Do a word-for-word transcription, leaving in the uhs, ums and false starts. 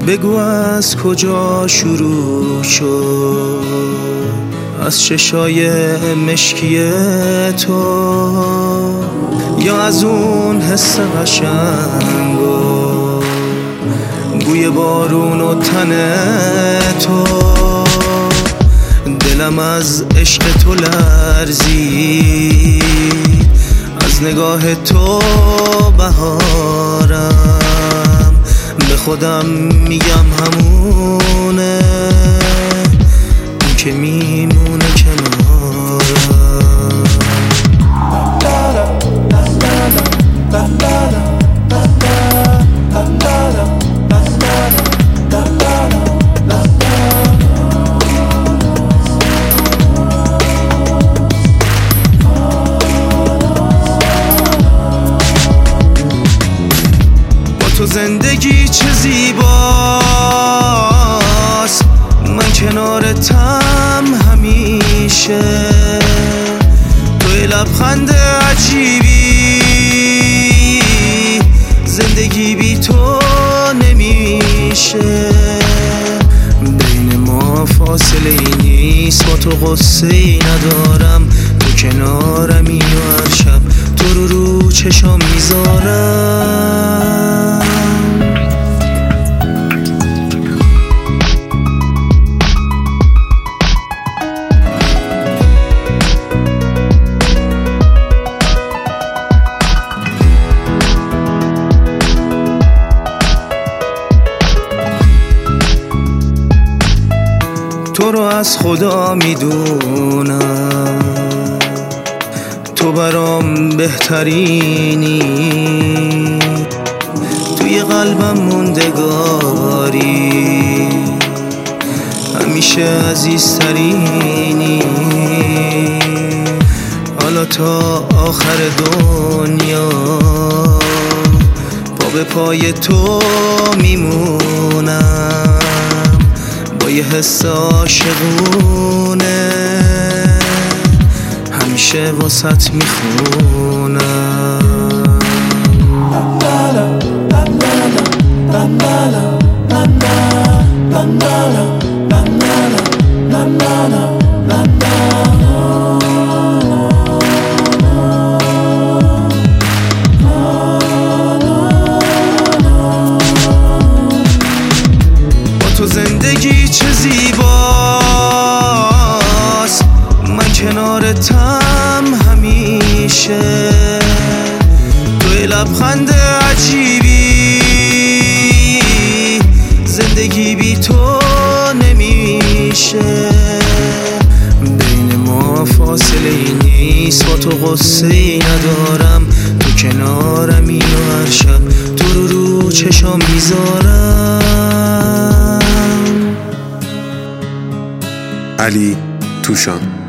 بگو از کجا شروع شد، از چشای مشکی تو یا از اون حس قشنگ و بوی بارون و تن تو. دلم از عشق تو لرزید، از نگاه تو بهارم، به خودم میگم همونه اون که میمونه کنارم. تو زندگی چه زیباست، من کنارتم همیشه. توی لبخند عجیبی، زندگی بی تو نمیشه. بین ما فاصله ای نیست، با تو غصه ای ندارم. تو کنارمی و هر شب تو رو رو چشام میذارم. تو رو از خدا میدونم، تو برام بهترینی، توی قلبم موندگاری، همیشه عزیزترینی. حالا تا آخر دنیا پا به پای تو میمونم، با یه حس عاشقونه همیشه واسط میخونم. تو زندگی چه زیباست، من کنارتم همیشه. توی لبخند عجیبی، زندگی بی تو نمیشه. بین ما فاصله ای نیست، با تو غصه ای ندارم. تو کنارمی و هر شب تو رو رو چشام میذارم. علی توشان.